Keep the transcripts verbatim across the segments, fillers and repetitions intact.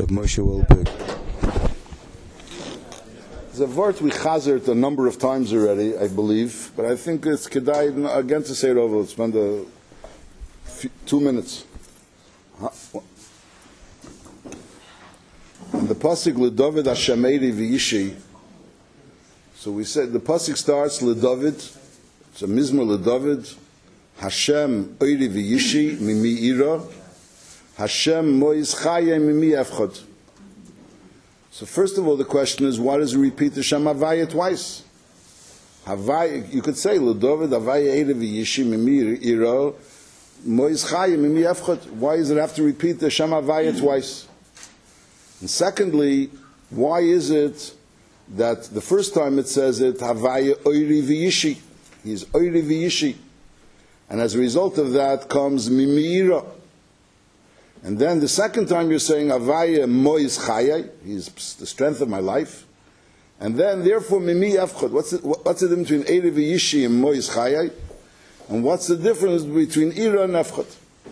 Rav Moshe Wolberg. There's a word we chazert a number of times already, I believe, but I think it's kedai again to say it over. Let's spend a few, two minutes. And the pasuk LeDavid Hashameri v'Yishi. So we said the pasuk starts LeDavid. It's a mizmor LeDavid. Hashem oiri v'Yishi mimi ira. Hashem moiz chaya mimi efchad. So first of all, the question is, why does he repeat the Shem Havaya twice? Havaya, you could say, LeDavid Havaya oiri v'Yishi mimi ira. Moiz chaya mimi efchad. Why does it have to repeat the Shem Havaya twice? And secondly, why is it that the first time it says it, Havaya oiri v'Yishi, he's oiri v'Yishi, and as a result of that comes mimira. And then the second time you're saying Havaya moiz chayai, he's the strength of my life, and then therefore mimi efchad. What's the, what's the difference between oiri v'Yishi and moiz chayai? And what's the difference between ira and efchad?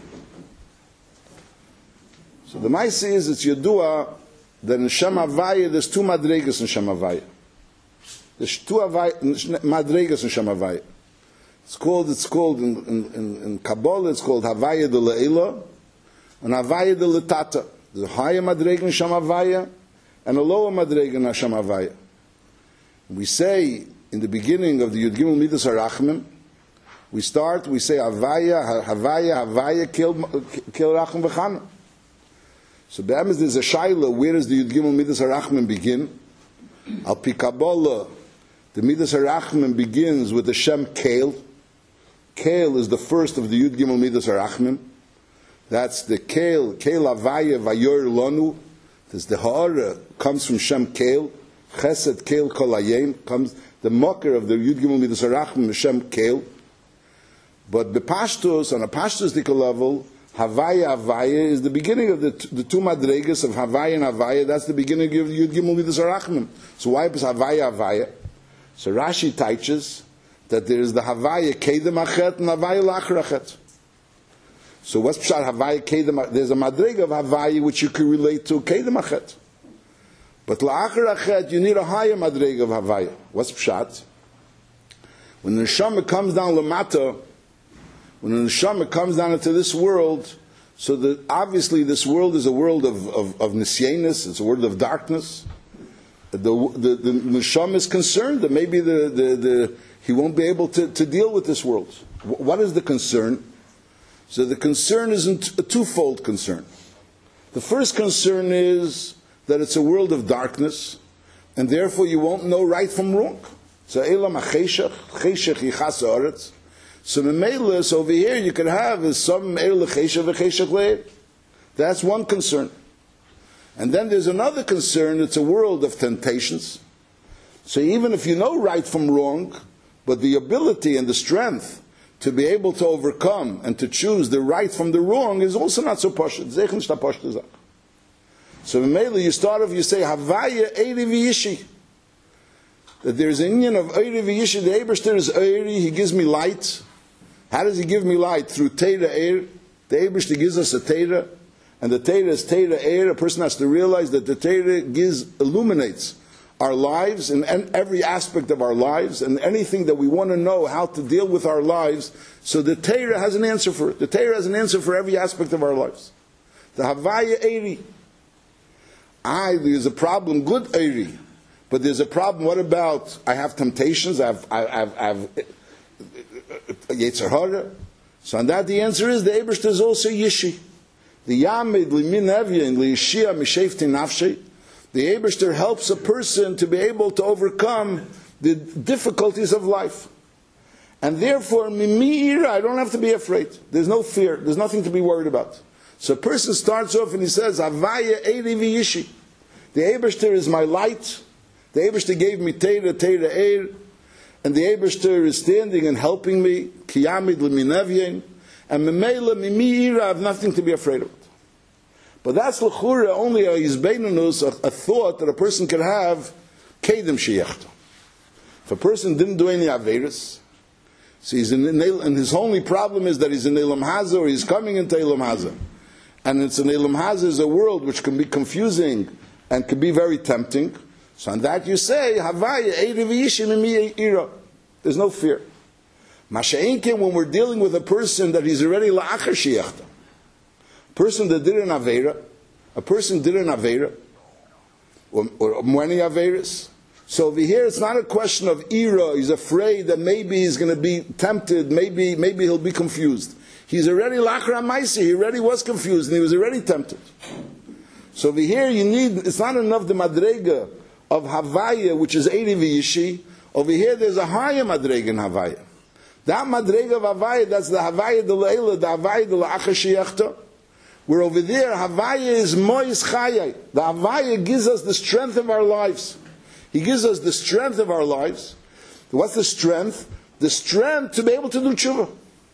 So the Maisi is, it's Yedua that in Shem Havaya there's two madregas in Shem Havaya. There's two madregas in Shem Havaya. It's called, it's called in, in, in, in Kabbalah, it's called Havaya de Le'ila and Havaya de Letata. There's a higher madrega in Shem Havaya and a lower madrega in Shem Havaya. We say in the beginning of the Yud Gimel Midas HaRachman, we start, we say Havaya, Havaya, Havaya, Kil Rachman V'chana. So be'emes there's a shaila, where does the Yud Gimel Midas HaRachman begin? Al Pi Kabbalah, the Midas HaRachman begins with the Shem Kael. Kael is the first of the Yud Gimel Midas HaRachman. That's the Kael, Kael Havaya Vayor Lonu. There's the Ha'ara, comes from Shem Kael. Chesed Kael Kol Hayem, comes the mocker of the Yud Gimel Midas HaRachman, Shem Kael. But the Pashtos, on a Pashtos level, Havaya Havaya is the beginning of the, t- the two madregas of Havaya and Havaya. That's the beginning of Yud Gimel Midas HaRachman. So why is Havaya Havaya? So Rashi teaches that there is the Havaya Kedem Achet and Havaya Lachar Achet. So what's Pshat Havaya Kedem? There's a madrega of Havaya which you can relate to Kedem Achet. But Lachar Achet, you need a higher madrega of Havaya. What's Pshat? When the Neshama comes down Lamata, when the neshama comes down into this world, so that obviously this world is a world of, of, of nisyanis, it's a world of darkness. The, the, the neshama is concerned that maybe the, the, the, he won't be able to, to deal with this world. What is the concern? So the concern is a twofold concern. The first concern is that it's a world of darkness, and therefore you won't know right from wrong. So elam ha'cheshach, cheshach yichas ha'aretz. So Memelis over here you can have is some Eir L'Cheshach V'Cheshach Le'er. That's one concern. And then there's another concern, it's a world of temptations. So even if you know right from wrong, but the ability and the strength to be able to overcome and to choose the right from the wrong is also not so pashut. So Memelis you start off, you say Havaya Eiri V'Yishi. That there's an union of Eiri V'Yishi, the Eberster is Eiri, he gives me light. How does he give me light? Through Teira Eir. The Eibishter gives us a Teira, and the Teira is Teira Eir. A person has to realize that the Teira gives, illuminates our lives and every aspect of our lives, and anything that we want to know how to deal with our lives. So the Teira has an answer for it. The Teira has an answer for every aspect of our lives. The Havaya Eiri. I, there's a problem, good Eiri. But there's a problem, what about, I have temptations, I have, I have, I have Yetzer Hara. So on that the answer is, the Ebershter is also Yishi. The Yamid Limin Evyin Liyishia Mishefti Nafshi. The Ebershter helps a person to be able to overcome the difficulties of life. And therefore, Mimi'ira, I don't have to be afraid. There's no fear, there's nothing to be worried about. So a person starts off and he says, Havaya Eiri V'Yishi. The Ebershter is my light. The Ebershter gave me Teira, Teira Eir, and the Ebershter is standing and helping me, Kiyamid L'Minevyen, and Memela Mimi'ira, I have nothing to be afraid of. But that's L'chura, only a Yizbeinunus, a, a thought that a person can have, Kedem Sheyechta. If a person didn't do any Averis, so he's in, and his only problem is that he's in Elam Haza, or he's coming into Elam Haza. and it's an Elam Hazeh is a world which can be confusing and can be very tempting. So on that you say, Havaya Eiri v'Yishi Mimi Ira. There's no fear. Masha'inkin, when we're dealing with a person that he's already la'achar shiachta, a person that did an Aveira, a person did an Aveira, or, or many Aveiras. So over here it's not a question of Ira, he's afraid that maybe he's going to be tempted, maybe maybe he'll be confused. He's already la'achar ha'maisi, he already was confused and he was already tempted. So over here you need, it's not enough the madrega of Havaya, which is Eiri v'Yishi. Over here there's a higher madrega in Havaya. That madrega of Havaya, that's the Havaya de Leila, the Havaya de La'achar Shiachta. Where over there, Havaya is Mois Chayai. The Havaya gives us the strength of our lives. He gives us the strength of our lives. What's the strength? The strength to be able to do tshuva.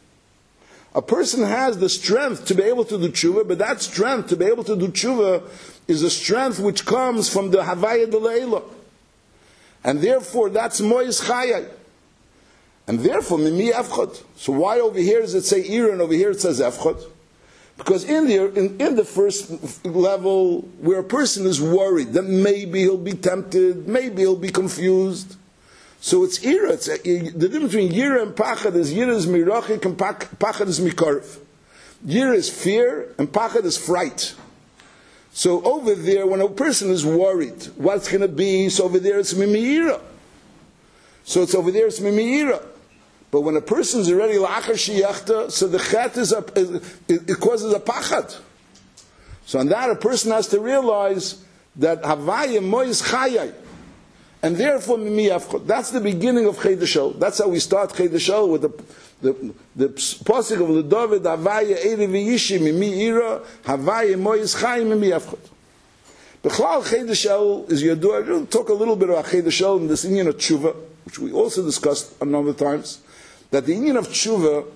A person has the strength to be able to do tshuva, but that strength to be able to do tshuva is a strength which comes from the Havaya de Leila. And therefore, that's Mois Chayai. And therefore, Mimi Efchot. So why over here does it say Ira and over here it says Efchot? Because in the, in, in the first level, where a person is worried that maybe he'll be tempted, maybe he'll be confused, so it's Ira. It's a, the difference between Yira and Pachad is Yira is Mirachik and Pachad is Mikarv. Yira is fear and Pachad is fright. So over there, when a person is worried, what's going to be? So over there it's Mimiira. So it's over there it's Mimiira. But when a person is already la'achar shiachta, so the chet is a, it, it causes a pachad. So on that, a person has to realize that Havaya mois chayai, and therefore mimi afchot. That's the beginning of Chay Deshel. That's how we start Chay Deshel with the the the pasuk of the David Havaya Eiri v'Yishi mimi ira Havaya mois chayai mimi afchot. Bechlal Chay Deshel is yadua. We'll talk a little bit about Chay Deshel in this inyan of tshuva, which we also discussed a number of times. That the inyan of tshuva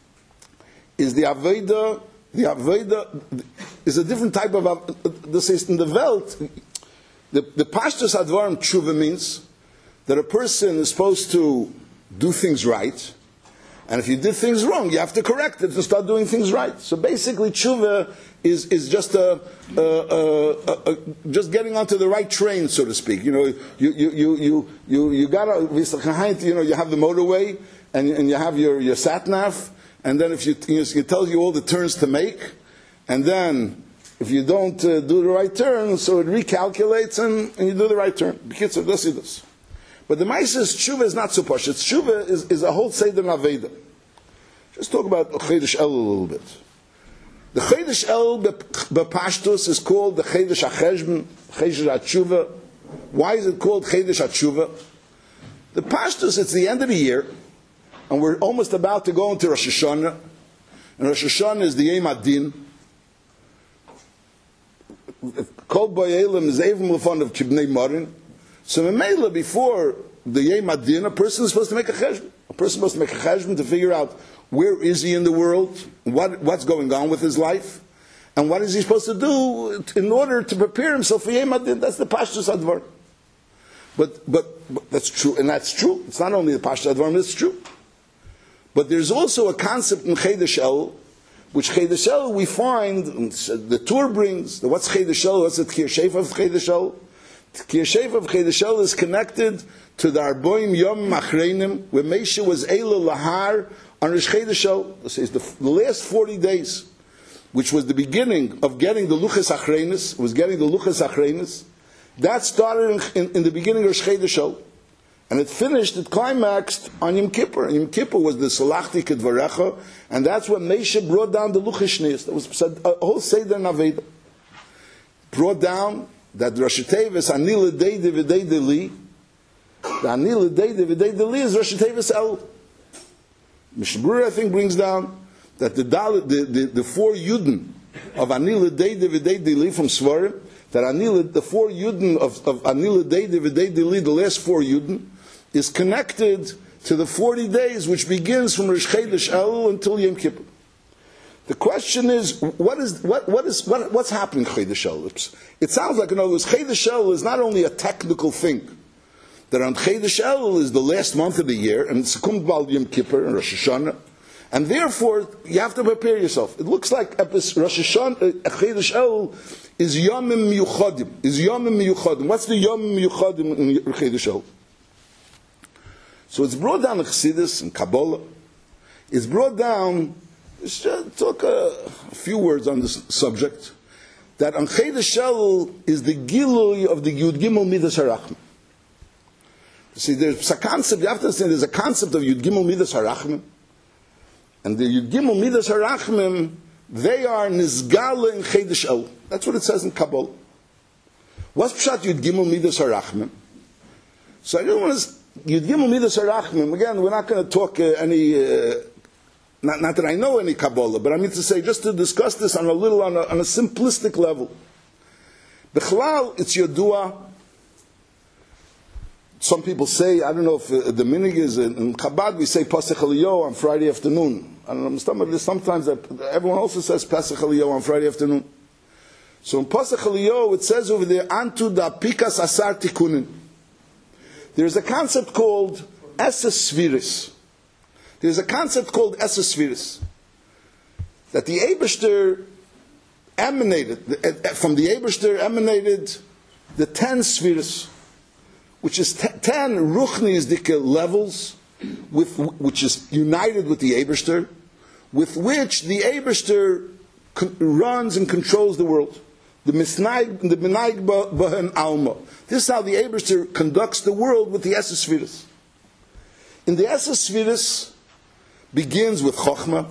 is the Aveda, the Aveda is a different type of, this is in the Welt, the, the Pashtus Advarim tshuva means that a person is supposed to do things right, and if you did things wrong, you have to correct it and start doing things right. So basically tshuva is, is just a, a, a, a, a just getting onto the right train, so to speak. You know, you, you, you, you, you, you gotta, you know, you have the motorway, And, and you have your, your sat-nav, and then if you, you know, it tells you all the turns to make, and then if you don't uh, do the right turn, so it recalculates and, and you do the right turn. Because of this, this. But the Maises tshuva is not so posh. Tshuva is, is a whole Seder Aveda. Just talk about Chedesh El a little bit. The Chedesh El b'Pashtus is called the Chedesh HaCheshbon, Chedesh HaTshuva. Why is it called Chedesh HaTshuva? The Pashtus, it's the end of the year, and we're almost about to go into Rosh Hashanah. And Rosh Hashanah is the Yom Adin. Kol Boyelim is even Lefon of Kibnei Marin. So Memela, before the Yom Adin, a person is supposed to make a cheshbon. A person is supposed to make a cheshbon to figure out where is he in the world, what, what's going on with his life, and what is he supposed to do in order to prepare himself for Yom Adin. That's the Pashtus Advar. But, but, but that's true, and that's true. It's not only the Pashtus Advar, it's true. But there's also a concept in Chay Deshel, which Chay Deshel we find, the Tur brings, the what's Chay Deshel, what's the Tkir Shefa of Chay Deshel? The Tkir Shefa of Chay Deshel is connected to the Arboim Yom Machreinim, where Moshe was Eila Lahar on Rosh Chay Deshel. This is the, the last forty days, which was the beginning of getting the Luchas Achreinis, was getting the Luchas Achreinis. That started in, in, in the beginning of Rosh Chay Deshel. And it finished, it climaxed on Yom Kippur. Yom Kippur was the Salachti Kedvarecha, and that's when Moshe brought down the Luchas Shneis. That was a whole Seder Naveda. Brought down that Rosh Tevis, Ani L'Dei V'Dei Deli, the Ani L'Dei V'Dei Deli is Rosh Tevis El. Mishnah Berurah, I think, brings down that the, the, the, the four Yudin of Ani L'Dei V'Dei Deli from Svarim, that Ani, the four Yudin of, of Ani L'Dei V'Dei Deli, the last four Yudin, is connected to the forty days which begins from Rosh Chodesh Elul until Yom Kippur. The question is, what is what what is what, what's happening in Chodesh Elul? It sounds like, in other words, Chodesh Elul is not only a technical thing. That on Chodesh Elul is the last month of the year, and it's Kum Bal Yom Kippur and Rosh Hashanah, And therefore, you have to prepare yourself. It looks like Rosh Hashanah, Chedesh El, is Yomim Miyuchadim. Is Yomim Miyuchadim. What's the Yomim Miyuchadim in Chedesh El? So it's brought down in Chassidus and Kabbalah. It's brought down, let's just talk a, a few words on this subject, that on Chedesh El is the Gilui of the Yud Gimel Midas HaRachman. See, there's a concept, you have to understand, there's a concept of Yud Gimel Midas HaRachman. And the Yud Gimel Midas HaRachmim, they are Nizgala in Chedesh El. That's what it says in Kabbalah. What's Pshat Yud Gimel Midas HaRachmim? So I don't want to, Yud Gimel Midas HaRachmim, again, we're not going to talk uh, any, uh, not, not that I know any Kabbalah, but I mean to say, just to discuss this on a little, on a, on a simplistic level. B'chlal, it's Yodua. Some people say, I don't know if uh, the minig is in Chabad, we say Pasach Eliyahu on Friday afternoon. I don't know, sometimes everyone also says Pasach Eliyahu on Friday afternoon. So in Pasach Eliyahu it says over there, Antu da Pikas Asar Tikunin. There's a concept called Eses Sviris. There's a concept called Eses Sviris. That the Eibishter emanated, from the Eibishter emanated the ten Sviris, which is t- ten Ruchnizdike levels, with, which is united with the Eibishter, with which the Eibishter con- runs and controls the world. The Misnaig, the Menaig Bahan Alma. This is how the Eibishter conducts the world with the Eses Sviris. In the Eses Sviris begins with Chochmah.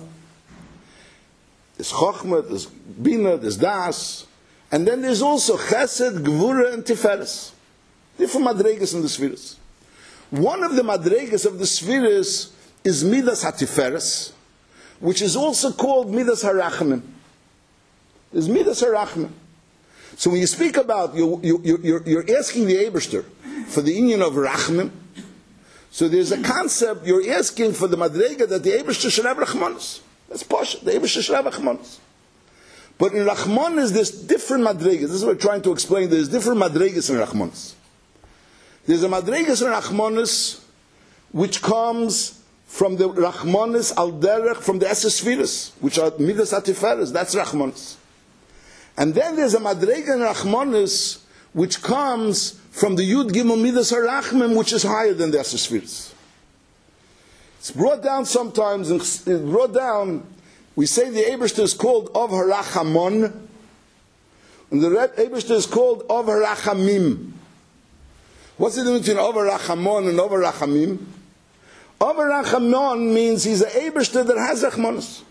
There's Chochmah, there's Bina, there's Das, and then there's also Chesed, Gvura, and Tiferes. Different madregas in the Sviris. One of the madregas of the Sviris is Midas HaTiferes, which is also called Midas HaRachmim. There's Midas HaRachmim. So when you speak about, you, you, you're, you're asking the Eibishter for the union of Rachmim, so there's a concept, you're asking for the madrega that the Eibishter should have Rachmanis. That's posh, the Eibishter should have Rachmanis. But in Rachmanis there's different madregas. This is what we're trying to explain. There's different madregas in Rachmanis. There's a madregas in Rachmanis which comes from the Rachmanis al derech, from the Eses Sviris, which are Midas HaTiferes. That's Rachmanis. And then there's a madrega in Rachmanis which comes from the Yud Gimel Midas HaRachmim, which is higher than the Eses Sviris. It's brought down sometimes, and it's brought down, we say the Eibishter is called Of HaRachamon, and the Eibishter is called Of HaRachamim. What's the difference between Of HaRachamon and Of HaRachamim? Of HaRachamon means he's an Eibishter that has Rachmanis.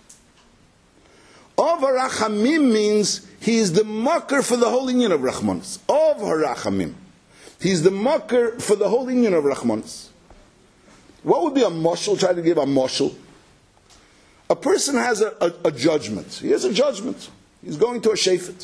Of HaRachamim means he is the mocker for the whole union of Rachmanis. Of HaRachamim. He's the mocker for the whole union of Rachmanis. What would be a moshel? Try to give a moshel. A person has a, a, a judgment. He has a judgment. He's going to a shefet.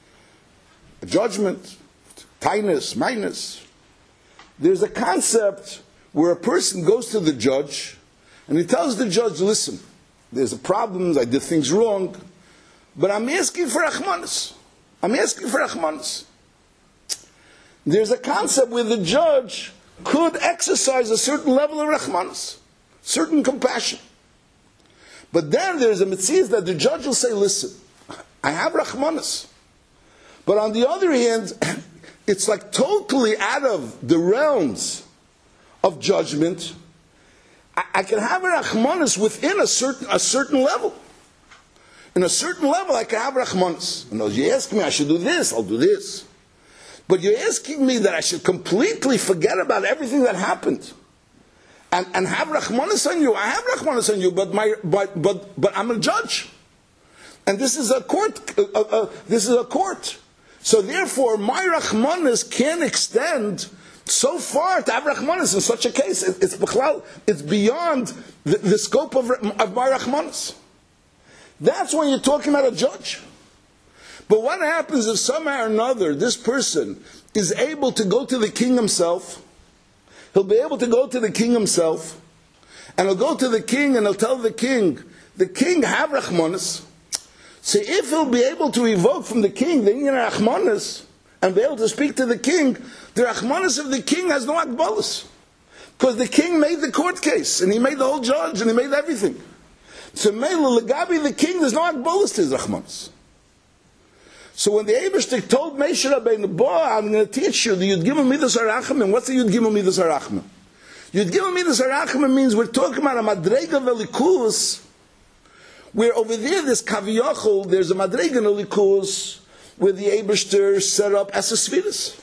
A judgment, tainus, minus. There's a concept where a person goes to the judge and he tells the judge, listen, there's a problem, I did things wrong, but I'm asking for Rachmanis. I'm asking for Rachmanis. There's a concept where the judge could exercise a certain level of Rachmanis, certain compassion. But then there's a mitzvah that the judge will say, listen, I have Rachmanis. But on the other hand, it's like totally out of the realms of judgment. I, I can have a Rachmanis within a certain, a certain level. In a certain level, I can have Rachmanis. You know, you ask me, I should do this, I'll do this. But you're asking me that I should completely forget about everything that happened and, and have Rachmanis on you. I have Rachmanis on you, but my but but but I'm a judge, and this is a court. Uh, uh, this is a court. So therefore, my Rachmanis can extend so far to have Rachmanis in such a case. It, it's it's beyond the, the scope of, of my Rachmanis. That's when you're talking about a judge. But what happens if somehow or another this person is able to go to the king himself? He'll be able to go to the king himself, and he'll go to the king and he'll tell the king, the king have Rachmanis. So if he'll be able to evoke from the king the Inyan Rachmanis and be able to speak to the king, the Rachmanis of the king has no Akbalas. Because the king made the court case, and he made the whole judge, and he made everything. So Mela Legabi the king, there's no Agbolas to his Rachmanis. So when the Eibishter told Moshe Rabbeinu, boy, I'm going to teach you the Yud Gimel Midas HaRachamim. What's the Yud Gimel Midas HaRachamim? Yud Gimel Midas HaRachamim means we're talking about a Madrega Velikus, where over there there's Kaviyachol, there's a Madrega Velikus, where the Eibishter set up Esesviris.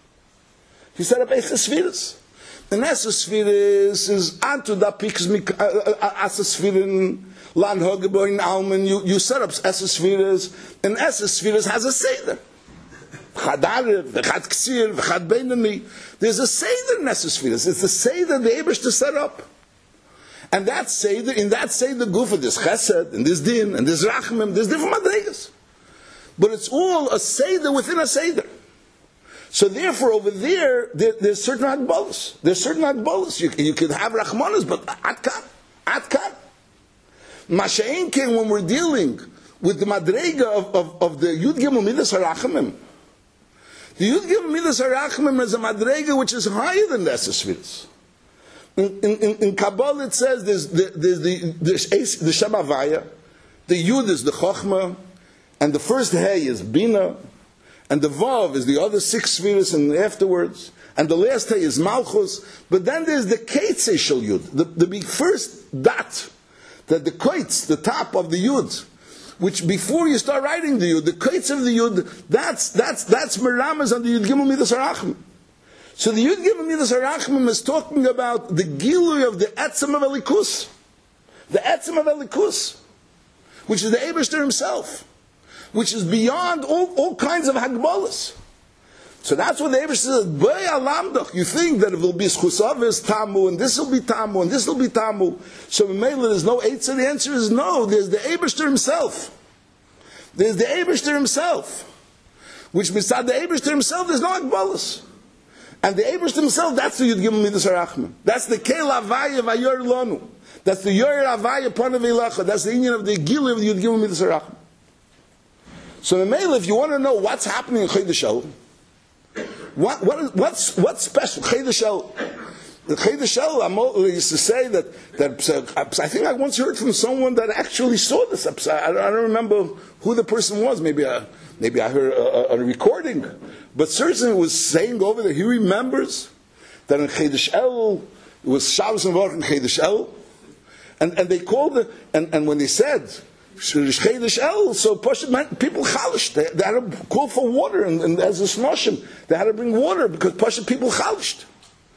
He set up Esesviris. And Esesviris is Antu da Piks Esesvirin Lan Hogeboin Alman. You you set up Esesviris, and Esesviris has a Seder. Chadarev, V'chad Ksir, V'chad Beinani. There's a Seder in Esesviris. It's the Seder the Eibishter set up. And that Seder, in that Seder Gufa, there's Chesed, and there's Din, and there's Rachmim, there's different Madregas. But it's all a Seder within a Seder. So therefore, over there, there there's certain Agbolas. There's certain Agbolas. You, you could have Rachmanas, but Atkan. Atkan. Masha'inkin, when we're dealing with the Madrega of, of, of the Yud Gimel Midas HaRachamim, the Yud Gimel Midas HaRachamim is a Madrega which is higher than the Esesviris. In, in, in Kabbalah it says there's the, there's the, there's the Shem Havaya, the Yud is the Chochmah, and the first Hey is Bina, and the Vav is the other six Sviris and afterwards, and the last Hey is Malchus, but then there's the Keitzei Shel Yud, the, the first dot, that the Keitz, the top of the Yud, which before you start writing the Yud, the Keitz of the Yud, that's, that's, that's Meramas on the Yud Gimel Midas HaRachamim. So the Yud Gimel Midas HaRachamim is talking about the Gilui of the Etzem of Elikus. The Etzem of Elikus, which is the Eibishter himself, which is beyond all, all kinds of Hagbolas. So that's what the Eibishter says, B'ay alamdach. You think that it will be Schusavis Tamu, and this will be Tamu, and this will be Tamu. So in Mela there's no eight, so the answer is no. There's the Eibishter himself. There's the Eibishter himself. Which beside the Eibishter himself, there's no Hagbolas. And the Eibishter himself, that's the Yud Gimel Midas HaRachamim. That's the Kel Havaya Vayor Lonu. That's the Yor Havaya Panav Eilecha. That's the union of the Gilu of the Yud Gimel Midas HaRachamim. So in Mela, if you want to know what's happening in Chodesh El, What, what, what's, what's special? Chodesh El. The Chodesh El, I used to say that, that I think I once heard from someone that actually saw this. I don't, I don't remember who the person was. Maybe I, maybe I heard a, a, a recording. But certainly was saying over there, he remembers that in Chodesh El, it was Shabbos and Baruch in Chodesh El. And, and they called it, and, and when they said, Chodesh El, so people chalished. They, they had to call for water, and, and as a smoshim, they had to bring water because Pasha people chalished.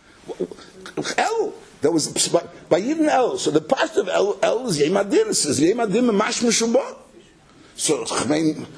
El, that was by, by even El. So the past of El, El is Yemadin. It says Yemadin Mash Mishubah. So I mean,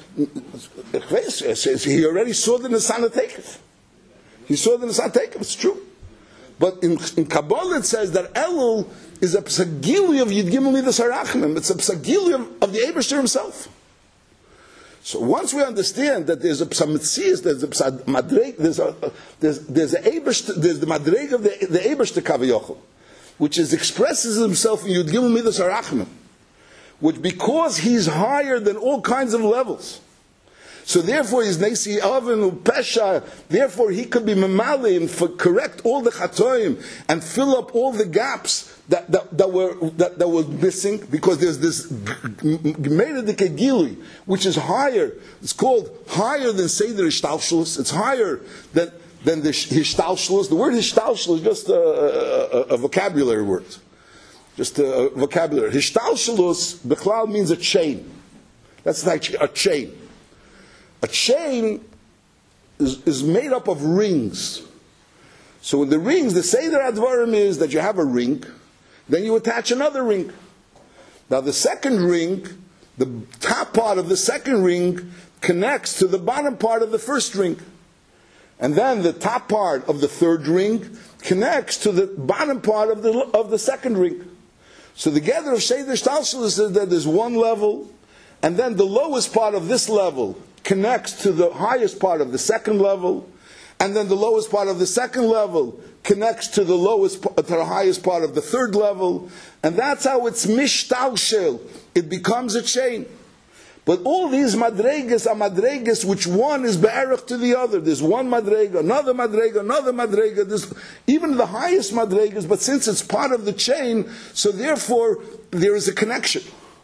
he already saw the Nisana Tekef. He saw the Nisana Tekef. It's true. But in, in Kabbalah it says that Elul is a psagili of Yud Gimel Midas HaRachamim. It's a psagili of, of the Eibishter himself. So once we understand that there's a psamitzias, there's a psamadreg, there's a there's there's a Eibishter, there's the madreg of the the Eibishter Kaviyachol, which is expresses himself in Yud Gimel Midas HaRachamim, which because he's higher than all kinds of levels. So therefore, he's Nesi Avin Pesha. Therefore, he could be Mamali and for correct all the Chatoim and fill up all the gaps that, that, that were that, that were missing, because there's this Gemara de Kegili, which is higher. It's called higher than Seder Hishtalshlus. It's higher than than the Hishtalshlus. The word Hishtalshlus is just a, a, a vocabulary word, just a vocabulary. Hishtalshlus Bechlal means a chain. That's like a chain. A chain is, is made up of rings. So in the rings, the Seder Advarim is that you have a ring, then you attach another ring. Now the second ring, the top part of the second ring connects to the bottom part of the first ring. And then the top part of the third ring connects to the bottom part of the, of the second ring. So the gather of Seder Shtalshalis is that there's one level, and then the lowest part of this level connects to the highest part of the second level, and then the lowest part of the second level connects to the lowest, to the highest part of the third level, and that's how it's mishtalshel. It becomes a chain. But all these madregas are madregas which one is be'erach to the other. There's one madrega, another madrega, another madrega. There's even the highest madregas, but since it's part of the chain, so therefore there is a connection.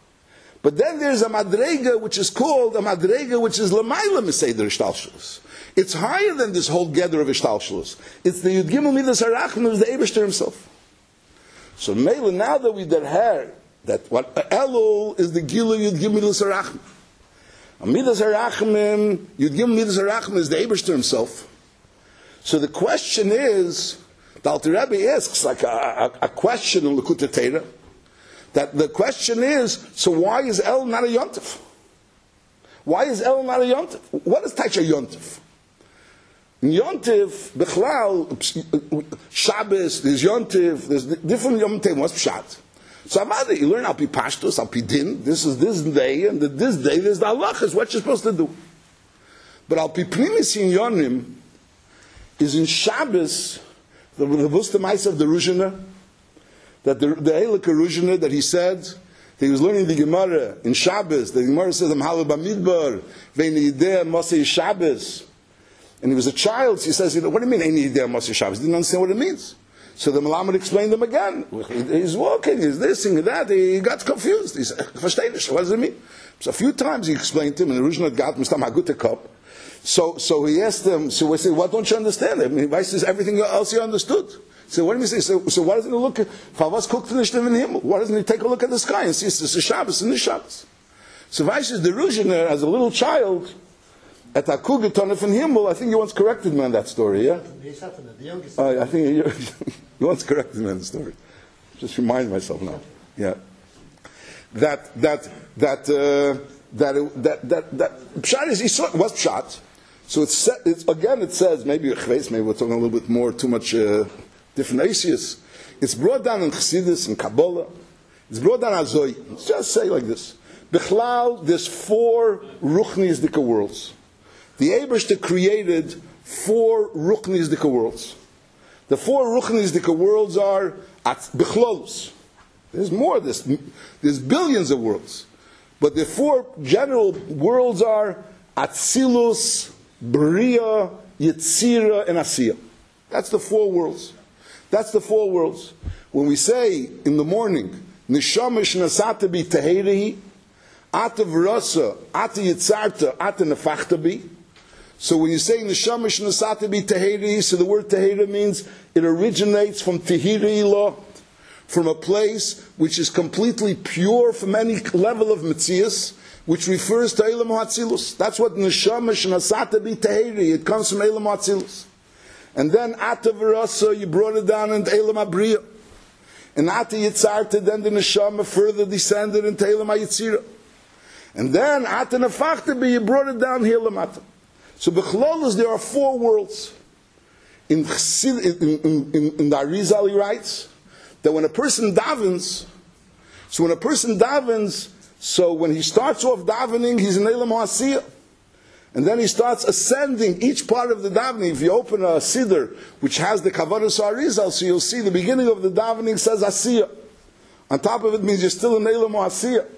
But then there's a madrega which is called a madrega which is Lamaila Meseder Ishtalshalus. It's higher than this whole gather of Ishtalshalus. It's the Yud Gimel Midas HaRachman of the Eibishter himself. So Mela, now that we did her, that what Elul is the Gilu Yud Gimel Midas HaRachman. Midas HaRachman, Yud Gimel Midas HaRachman is the Eibishter himself. So the question is, the Alter Rebbe asks like a, a, a question in Likutei Torah, that the question is, so why is El not a Yontif? Why is El not a Yontif? What is Taisha Yontif? In Yontif, Bechlal, Shabbos, there's Yontif, there's different Yom Tov, what's Pshat? So Amada, you learn Al Pi Pashtus, Al Pi Din, this is this day, and the, this day there's the halachas, is what you're supposed to do. But Al Pi Primis in Yonim is in Shabbos, the Vusta Mais of the Ruzhiner, that the, the Eilik Ruzhiner, that he said, that he was learning the Gemara in Shabbos, the Gemara says, Amhala Bamidbar, Veini Yidea Mosei Shabbos. And he was a child, so he says, you know, what do you mean, Veini Yidea Mosei Shabbos? He didn't understand what it means. So the Malamed explained them again. He's walking, he's this, and that. He got confused. He said, Verstehnish, what does it mean? So a few times he explained to him, and the original got Mistam Hagute Kop. So, so he asked him, so we said, what don't you understand? I mean, why says everything else he understood? So what do you say? So, so why doesn't he look at, Favas cooked in the Shtiv in Himmel? Why doesn't he take a look at the sky and see it's a Shabbos and the Shabbos? So why says the Ruzhiner, as a little child, at Akugeton in Himmel, I think you once corrected me on that story, yeah? Uh, I think you, you once corrected me on the story. Just remind myself now. Yeah. That, that, that, uh, that, that, that, that, Pshat is, he saw, what's Pshat? So it's, it's, again it says, maybe maybe we're talking a little bit more, too much, uh, different Asias. It's brought down in Chassidus and Kabbalah. It's brought down Azoi. Let's just say like this. Bechlal, there's four Ruchnis Dika worlds. The Eibishter created four Ruchnis Dika worlds. The four Ruchnis Dika worlds are at Bechlolos. There's more, there's, there's billions of worlds. But the four general worlds are Atzilus, Bria, Yetzira, and Asiya. That's the four worlds. That's the four worlds. When we say in the morning, Neshama shnasata bi teherihi, ata v'rasa, ata yitzarta, ata nefachta bi. So when you say Neshama shnasata bi teherihi, so the word tehera means it originates from tehiri law, from a place which is completely pure from any level of metzias, which refers to Eilam HaTzilus. That's what Neshama shnasata bi teherihi, it comes from Eilam HaTzilus. And then Ata V'rasa, you brought it down into Eilam HaBriya. And Ata Yitzarta, then the Neshama further descended into Eilam HaYitzira. And then Ata Nefachta Bi, you brought it down here Lamata. So B'chlolos, there are four worlds. In, in, in, in, in the Arizal, he writes that when a person davens, so when a person davens, so when he starts off davening, he's in Eilam HaAsiyah. And then he starts ascending each part of the davening. If you open a siddur which has the Kavaras Arizal, so you'll see the beginning of the davening says Asiyah. On top of it means you're still in Eilam HaAsiyah.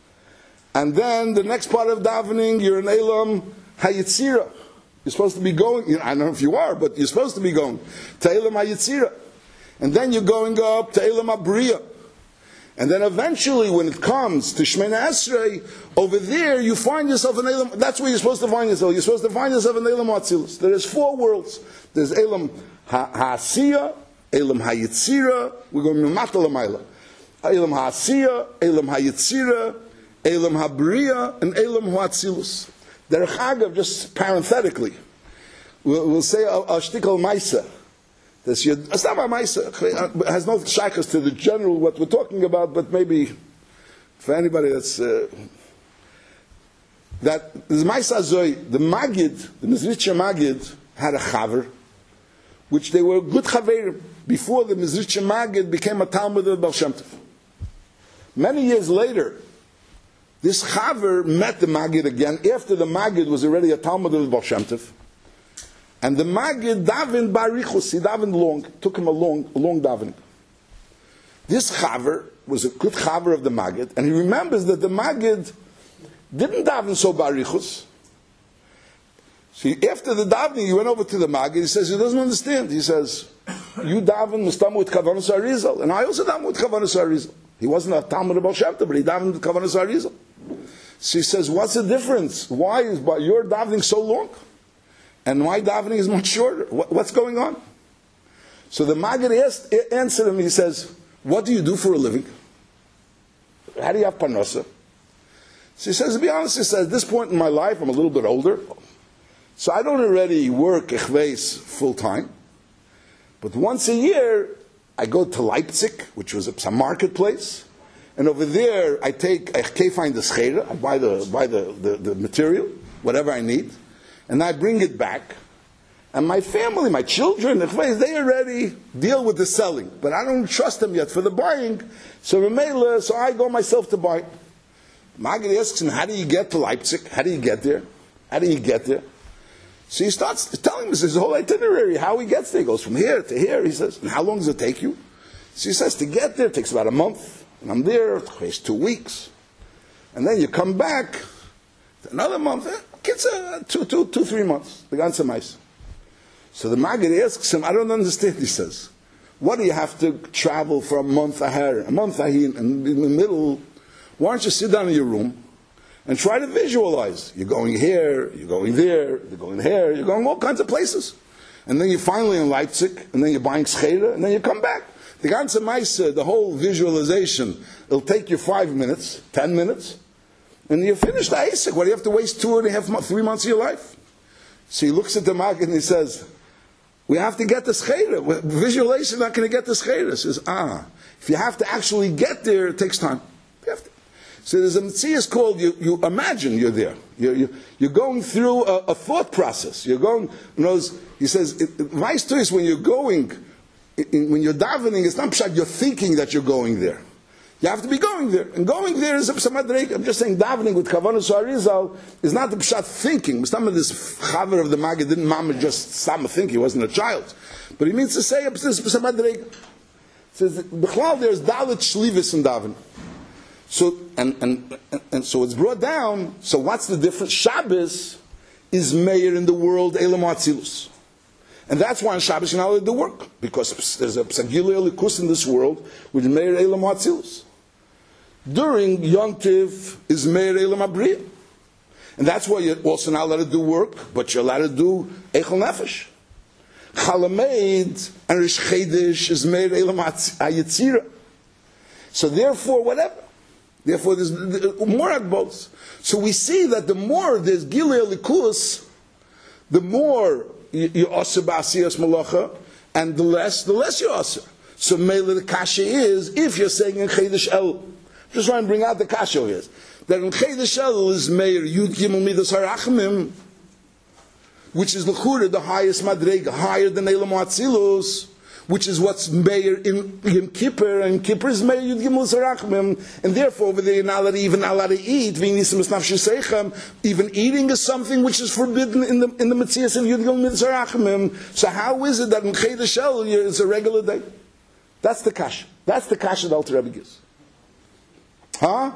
And then the next part of davening, you're in Eilam HaYitzira. You're supposed to be going, you know, I don't know if you are, but you're supposed to be going to Eilam HaYitzira. And then you're going up to Eilam HaBriya. And then eventually, when it comes to Shemona Esrei, over there you find yourself in Eilam. That's where you're supposed to find yourself. You're supposed to find yourself in Eilam HaAtzilus. There is four worlds. There's Eilam HaAsiyah, Eilam HaYitzira. We're going to Mimata L'mayla. Eilam HaAsiyah, Eilam HaYitzira, Eilam HaBriya, and Eilam HaAtzilus. Derech Agav, just parenthetically, we'll, we'll say a shtikal Maisa. This Asama Maisa has no shaykhs to the general what we're talking about, but maybe for anybody that's uh, that the Maisa Zoy, the Magid, the Mizritcha Magid had a chaver, which they were good chaver before the Mizritcha Magid became a Talmud of Baal Shem Tov. Many years later, this chaver met the Magid again after the Magid was already a Talmud of Baal Shem Tov. And the Magid davened barichus, he davened long, took him a long, a long davening. This chaver was a good chaver of the Magid, and he remembers that the Magid didn't daven so barichus. So he, after the davening, he went over to the Magid, he says, he doesn't understand. He says, you daven mustam with Kavanas Arizal, and I also daven with Kavanas Arizal. He wasn't a Talmud of Baal Shem Tov, but he davened with Kavanas Arizal. So he says, what's the difference? Why is your davening so long? And my davening is much shorter. What, what's going on? So the Maggid asked, answered him, he says, what do you do for a living? How do you have parnasa? So he says, to be honest, he says, at this point in my life, I'm a little bit older, so I don't already work echveis full time. But once a year, I go to Leipzig, which was a, a marketplace, and over there, I take, I find the schera, I buy the buy the, the, the material, whatever I need, and I bring it back. And my family, my children, they already deal with the selling, but I don't trust them yet for the buying. So Ramela, so I go myself to buy. Maggid asks him, how do you get to Leipzig? How do you get there? How do you get there? So he starts telling us his whole itinerary, how he gets there. He goes from here to here, he says. And how long does it take you? So he says, to get there, it takes about a month. And I'm there, it takes two weeks. And then you come back, another month, eh, it's uh, two, two, two, three months. The ganze mice. So the Maggid asks him, I don't understand, he says. What do you have to travel for a month ahead, a month ahead, and in the middle, why don't you sit down in your room and try to visualize? You're going here, you're going there, you're going here, you're going all kinds of places. And then you're finally in Leipzig, and then you're buying schera, and then you come back. The ganze Maisa, the whole visualization, it'll take you five minutes, ten minutes, and you finish the Isaac. What do you have to waste two and a half, three months of your life? So he looks at the Maggid and he says, we have to get the schera. Visualization is not going to get the schera. He says, ah, if you have to actually get there, it takes time. You have to. So there's a mitzvah called, you, you imagine you're there. You're, you, you're going through a, a thought process. You're going, you know, he says, vice to is when you're going, in, when you're davening, it's not pshat, you're thinking that you're going there. You have to be going there. And going there is a pshat madreig. I'm just saying davening with Kavanah Arizal is not the pshat thinking. Some of this chaver of the Maggid didn't mama just stop thinking. He wasn't a child. But he means to say, this is pshat madreig. It says, b'chlal, there's dalet shlivis in davening. So, and, and, and, and so it's brought down. So what's the difference? Shabbos is mayor in the world, Elam Atzilus. And that's why on Shabbos you're not allowed to do work. Because there's a psagilei elikus in this world, which is mayor Elam Atzilus. During Yom Tiv is Meir Elam Abriya. And that's why you're also not allowed to do work, but you're allowed to do Eichel Nefesh. Chalameid and Rish Chedesh is Meir Elam Hayetzira. So therefore, whatever. Therefore, there's more agbols. So we see that the more there's Gilei Elikus, the more you're Osir Ba'asiyas Malacha, and the less, the less you're Osir. So Meir the Kasha is, if you're saying in Chedesh El, just trying to bring out the kasha here. That in Chedesh El is Meir Yud Gimel Midas Harachimim, which is l'chura the highest madrega, higher than Elam Atzilus, which is what's Meir in Yom Kippur, and Kippur is Meir Yud Gimel Harachimim, and therefore over there you're not allowed to even allowed to eat. V'nisim es nafshe seichem. Even eating is something which is forbidden in the in the Metzias of Yud Gimel Midas Harachimim. So how is it that in Chedesh El it's a regular day? That's the kasha. That's the kasha that Alter Rebbe gives. Huh?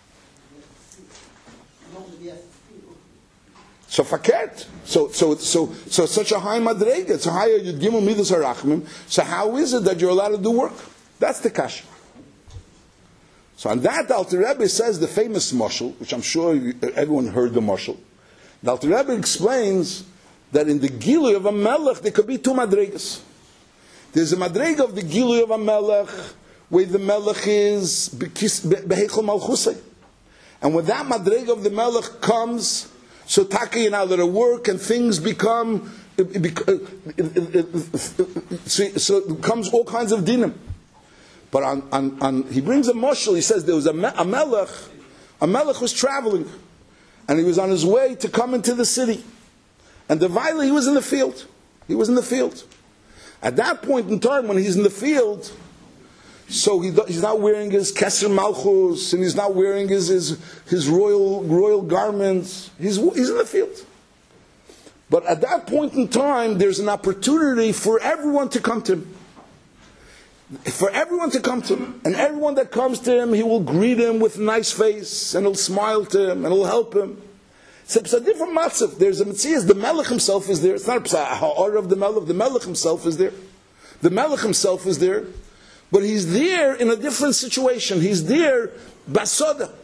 So faket. So so so so such a high madrega. It's a higher Yud Gimel Midas Harachimim. So how is it that you're allowed to do work? That's the kasha. So on that, the Alter Rebbe says the famous mashal, which I'm sure everyone heard the mashal. The Alter Rebbe explains that in the Gilui of a Melech there could be two madregas. There's a madrega of the Gilui of a Melech, where the Melech is Behechel Malchusay. And when that Madrega of the Melech comes, so Taka, you're now there to work and things become, it, it, so, so it comes all kinds of dinim. But on, on, on, he brings a moshel, he says there was a, a Melech, a Melech was traveling, and he was on his way to come into the city. And the Vaila, he was in the field. He was in the field. At that point in time, when he's in the field, so he, he's not wearing his Keser Malchus, and he's not wearing his, his, his royal royal garments. He's, he's in the field. But at that point in time, there's an opportunity for everyone to come to him. For everyone to come to him. And everyone that comes to him, he will greet him with a nice face, and he'll smile to him, and he'll help him. So it's a different matzav. There's a mitzvah. The Melech himself is there. It's not a ha'or of the Melech. The Melech himself is there. The Melech himself is there. But he's there in a different situation. He's there basoda.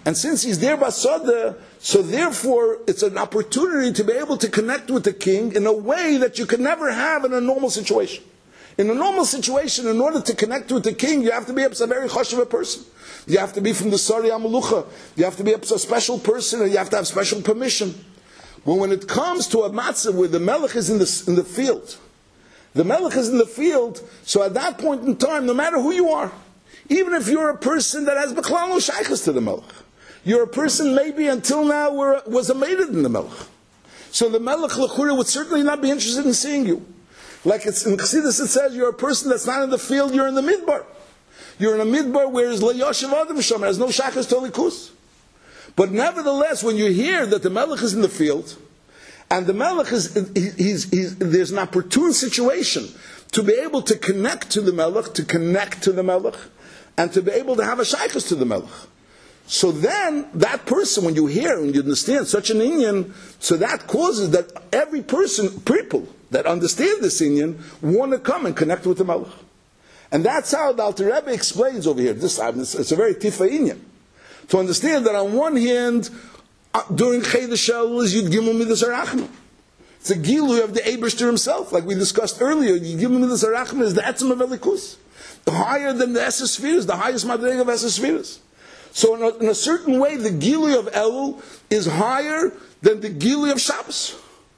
And since he's there Basada, so therefore it's an opportunity to be able to connect with the king in a way that you could never have in a normal situation. In a normal situation, in order to connect with the king, you have to be a very chashuv person. You have to be from the Sari Amalucha. You have to be a special person, and you have to have special permission. But when it comes to a matzah where the melech is in the, in the field, the melech is in the field, so at that point in time, no matter who you are, even if you're a person that has b'chlal no shaychus to the melech, you're a person maybe until now were, was a maiden in the melech. So the melech l'chura would certainly not be interested in seeing you. Like it's in Chassidus it says, you're a person that's not in the field, you're in the midbar. You're in a midbar where there's le'yoshev adam sham, there's no shaychus to likus. But nevertheless, when you hear that the melech is in the field, and the melech is, he's, he's, there's an opportune situation to be able to connect to the melech, to connect to the melech, and to be able to have a shaychus to the melech. So then, that person, when you hear and you understand such an inyan, so that causes that every person, people that understand this inyan, want to come and connect with the melech. And that's how the Alter Rebbe explains over here. This it's, it's a very tifa inyan. To understand that on one hand, uh, during Chedesh Elul is Yud Gimel Midas HaRachman. It's a gilui of the Eibishter himself, like we discussed earlier. Yud Gimel Midas HaRachman is the etzem of Elikus. Higher than the Esser Spheres, the highest madrega of Esser Spheres. So in a, in a certain way, the Gilui of Elul is higher than the Gilui of Shabbos.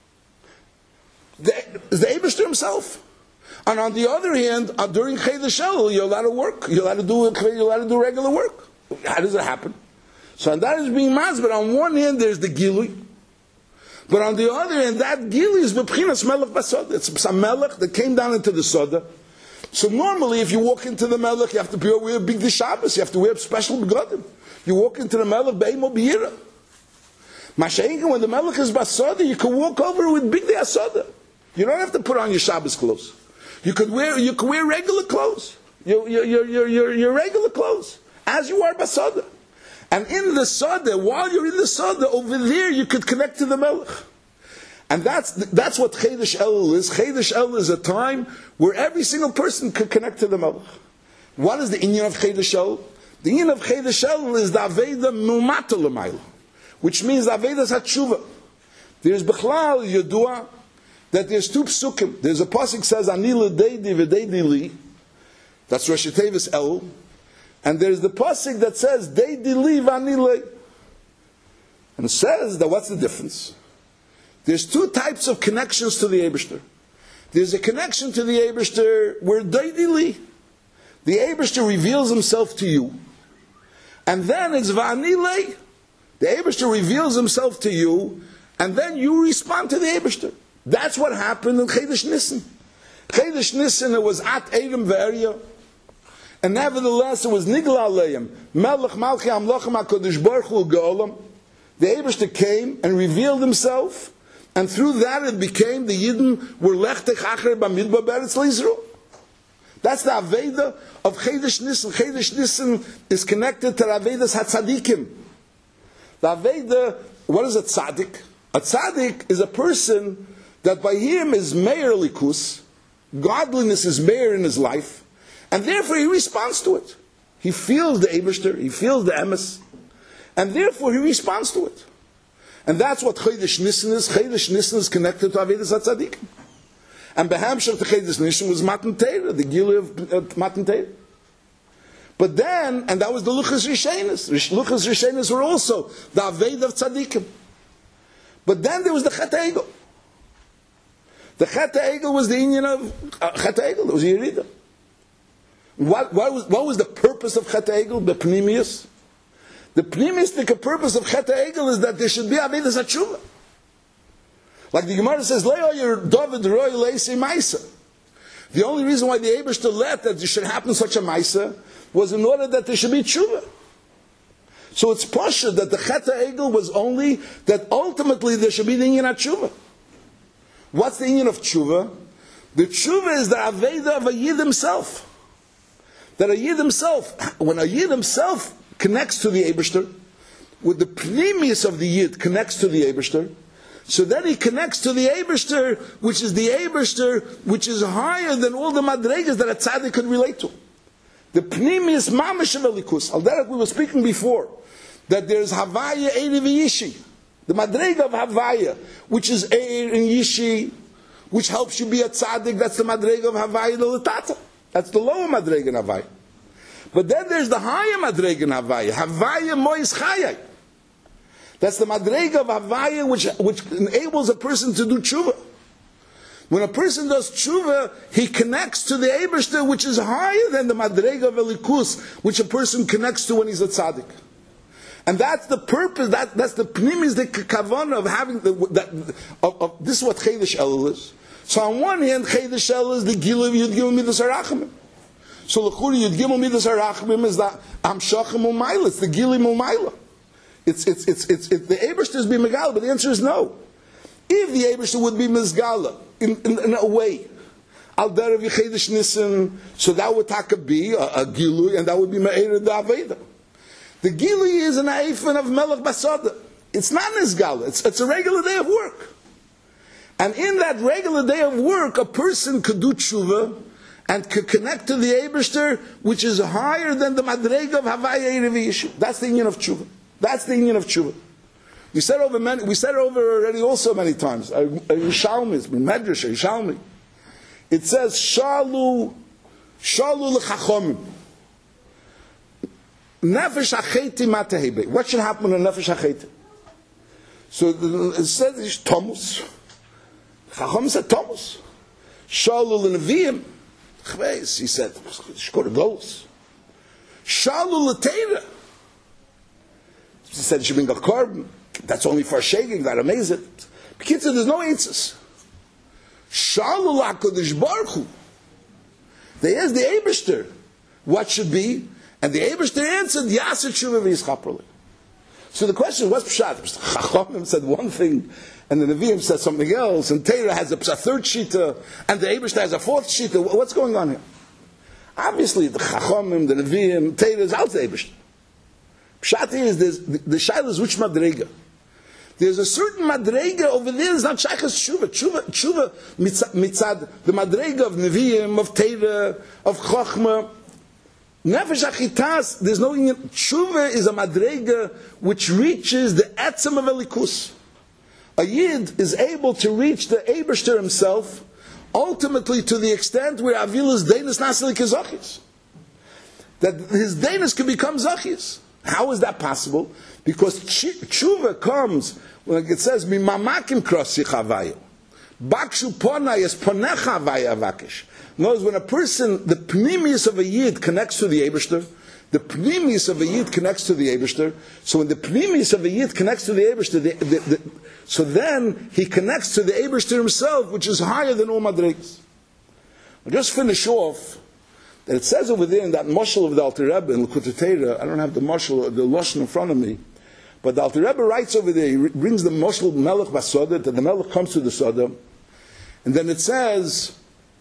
The, the Eibishter himself. And on the other hand, uh, during Chedesh Elul, you're allowed to work. You're allowed to do you're allowed to do regular work. How does it happen? So and that is being masked. But on one hand, there's the Gilui. But on the other hand, that Gilui is B'chinas Melech Basada. It's a Melech that came down into the Soda. So normally, if you walk into the Melech, you have to wear big Shabbos. You have to wear special begodim. You walk into the Melech be'emo b'yira. Masha'inkin, when the Melech is Basada, you can walk over with big Asada. You don't have to put on your Shabbos clothes. You could wear you could wear regular clothes. Your your your your your regular clothes, as you are Basada. And in the Sada, while you're in the Sada, over there you could connect to the Melech. And that's that's what Chedesh Elul is. Chedesh Elul is a time where every single person could connect to the Melech. What is the inyan of Chedesh Elul? The inyan of Chedesh Elul is the Aveda Milmata L'mayla, which means the Aveda Hatshuva. There's Bechlal Yedua that there's two psukim. There's a pasuk says Ani L'deidi V'deidi Li. That's Rosh Tevis Elul. And there's the pasuk that says Deidi Li V'ani Le. And it says that what's the difference? There's two types of connections to the Eibishter. There's a connection to the Eibishter where daily the Eibishter reveals himself to you. And then it's Va'anile. The Eibishter reveals himself to you, and then you respond to the Eibishter. That's what happened in Chedesh Nisan. Chedesh Nisan, it was at Eidem Ve'eria. And nevertheless, it was Nigla Aleim. Melech Malchi Amlochem HaKadosh Baruch Hu Geolam. The Eibishter came and revealed himself. And through that it became the Yidden were lechtech acher b'midbar beretz l'Yisrael. That's the Aveda of Chedesh Nisan. Chedesh Nisan is connected to the Avedas HaTzadikim. The Aveda, what is a Tzadik? A Tzadik is a person that by him is Meir Likus, godliness is Meir in his life, and therefore he responds to it. He feels the Eibishter, he feels the Emes, and therefore he responds to it. And that's what Chedesh Nisan is. Chedesh Nisan is connected to Avedas HaTzadikim. And Behamshach to Chedesh Nisan was Matan Torah, the Gilui of uh, Matan Torah. But then, and that was the Luchas Rishenis. Luchas Rishenis were also the Aved of Tzadikim. But then there was the Chet Egel. The Chet Egel was the Inyan of uh, Chet Egel. It was Yerida. What, what, was, what was the purpose of Chet Egel? The Pnimius. The pneumistic purpose of Chet Egel is that there should be Avedas HaTshuva. Like the Gemara says, Leo your David Roy Leisi Maisa. The only reason why the Eibishter let that there should happen such a Maisa was in order that there should be Tshuva. So it's Pasha that the Chet Egel was only that ultimately there should be the Inyan HaTshuva. What's the Inyan of Tshuva? The Tshuva is the Aveda of a Yid himself. That a Yid himself, when a Yid himself connects to the Eibishter, with the pneumius of the Yid connects to the Eibishter, so then he connects to the Eibishter, which is the Eibishter, which is higher than all the madregas that a tzaddik could relate to. The pneumius mamash of elikus. Al derek we were speaking before, that there's Havaya Eir v'Yishi. The Madrega of Havaya, which is Eir and Yishi, which helps you be a tzaddik, that's the Madrega of Havaya l'Latata. That's the lower Madrega in Havaya. But then there's the higher Madrega in Havaya, Havaya Mois Chayai. That's the Madrega of Havaya which, which enables a person to do tshuva. When a person does tshuva, he connects to the Eibishter, which is higher than the Madrega of Elikus, which a person connects to when he's a tzaddik. And that's the purpose, that, that's the pnimis, the kavanah of having, the, that, of, of, this is what Chedesh Elul is. So on one hand, Chedesh Elul is the Gilu of Yud Gimel Midas HaRachamim. So L'churi Yud Gimel Midas HaRachamim is the Amshachim U'Mayla, it's the Gilim U'Mayla. It's, it's, it's, it's, it's, the Eibishter is being Megala, but the answer is no. If the Eibishter would be Mizgala, in, in, in a way, Al Derav Yechedesh Nissen, so that would taka be a, a Gilu, and that would be Me'er da Aveda. The Gili is an Eifan of Melech Basada. It's not Nizgala, it's, it's a regular day of work. And in that regular day of work, a person could do tshuva and could connect to the Eibishter, which is higher than the Madrega of Havaya Eir v'Yishi. That's the union of tshuva. That's the union of tshuva. We said over many, we said over already also many times. Yishalmi, it's been Medrash, Yishalmi. It says, Shalu, Shalu l'chachomim. Nefesh hacheti matahebe. What should happen to nefesh hacheti? So it says it's Thomas. Chacham said Thomas. Shalu l'neviim. Chveis, he said, Shkor Golos. Shalu l'teira. He said you should bring a korban. That's only for shaking, that amazing. Because there's no answers. Shalu l'HaKadosh Baruch Hu. They asked the Eibishter what should be, and the Eibishter answered, Yasser Tshuva v'Yischaperli. So the question was Pshat. Chachamim said one thing, and the Nevi'im said something else, and Torah has a, a third shita, and the Eibishter has a fourth shita. What's going on here? Obviously, the Chachamim, the Nevi'im, Torah is out the Eibishter. Pshat is, the, the Shaila is which Madrega. There's a certain Madrega over there, it's not Shaykh's Tshuva. Tshuva, Tshuva mitzad, the Madrega of Nevi'im, of Torah, of Chochmah. Nefesh Achitas, there's no Tshuva is a Madrega which reaches the Etzem of Elikus. A Yid is able to reach the Eibishter himself, ultimately to the extent where Avila's Deinis Nasili Kezachis. That his Deinis can become Zachis. How is that possible? Because Tshuva comes, when it says, Mimamakim krosich havayu. Bakshu ponai is ponecha havaya avakish. In other words, when a person, the pnimius of a Yid connects to the Eibishter, the pnimius of a Yid connects to the Eibishter, so when the pnimius of a Yid connects to the Eibishter, the, the, the, so then he connects to the Eibishter himself, which is higher than all Madrigas. I'll just finish off that it says over there in that mashal of the Alter Rebbe in L'Kutei Torah, I don't have the mashal, the Lashon in front of me, but the Alter Rebbe writes over there, he brings the mashal Melech Basoda, that the Melech comes to the Soda, and then it says,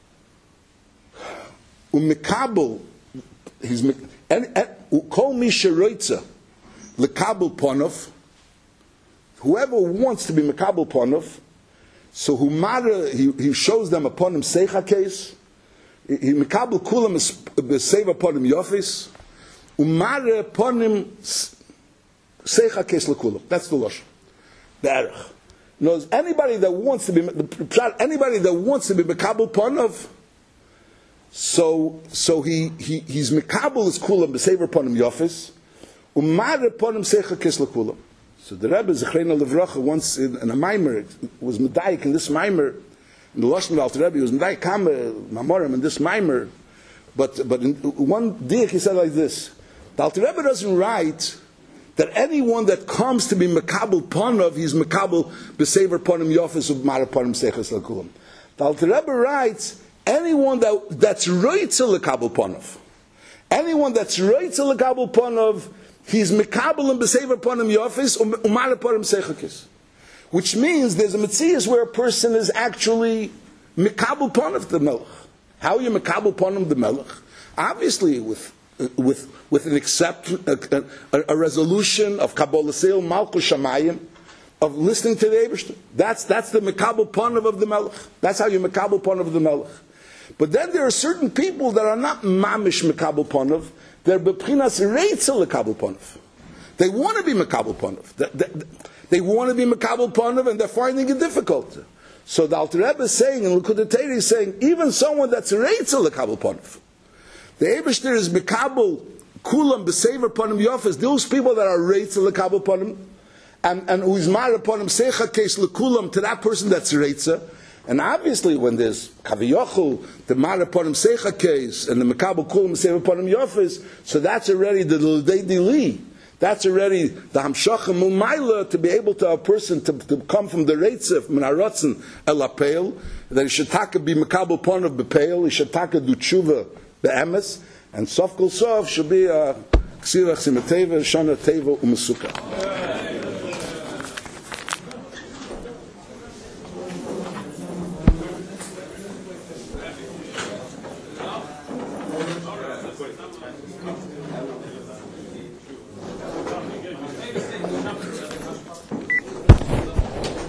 Umekabel, he's Kol Mi Sheroitza, Lekabel Ponov, whoever wants to be Mekabel Ponov, so Humara, he, he shows them upon him Seicha case, he Mekabel Kulam Save upon him Yofis, Umara upon him Seicha case Lekulam. That's the Lashon. The Erech. Knows anybody that wants to be anybody that wants to be Mekabel Ponov, so so he he he's Mekabel is Kulam Save upon him Yofis, Umara upon him Seicha case Lekulam. So the Rebbe Zechreina Levracha once in, in a Maimer was Medayik in this Maimer, in the Lashon of Alter Rebbe, he was Medayik Kam Mamorim in this Maimer, but but in one day he said like this: the Alter Rebbe doesn't write that anyone that comes to be Mekabel Ponov, he's Mekabel B'Sever Ponim Yofis of Mara Ponim Seiches L'Kulam. The Alter Rebbe writes anyone that that's Roitzel L'Kabel Ponov, anyone that's Roitzel L'Kabel Ponov, he's Mekabel and B'Sever Ponim Yofis Umara Ponim Seiches. Which means there's a Metzias where a person is actually Mekabel Ponov the Melech. How are you Mekabel Ponim the Melech? Obviously with with with an accept a, a, a resolution of Kabbalah Seil Malchus Shamayim, of listening to the Eibishter. That's that's the Mekabel Ponov of the Melech. That's how you Mekabel Ponov of the Melech. But then there are certain people that are not Mamish Mekabel Ponov. They're Bepchinas Reitzel Mekabel Ponov. They want to be Makabel Ponav. They, they, they want to be Makabel Ponav, and they're finding it difficult. So the Alter Rebbe is saying, and Likud HaTorah is saying, even someone that's a Reitzel Makabel Ponav. The Eibishter is Makabel Kulam B'Sever Ponim Yofes. Those people that are Reitzel Makabel Ponim, and and who's Mara Ponim Seicha case Lekulam to that person that's a Reitzel. And obviously, when there's Kaviyochel, the Mara Ponim Seicha case, and the Makabel Kulam B'Sever Ponim Yofes, so that's already the L'dei Dili. That's already the Hamshacha Mumayla to be able to a person to, to come from the Reitzef, Min HaRatzon El HaPeil, that he should taka be Makabel Ponav B'Peil, he should taka do Tshuva Be'emes, and Sof Kol Sof should be a Ksirach Simateva, Shana Teva U'Mesuka.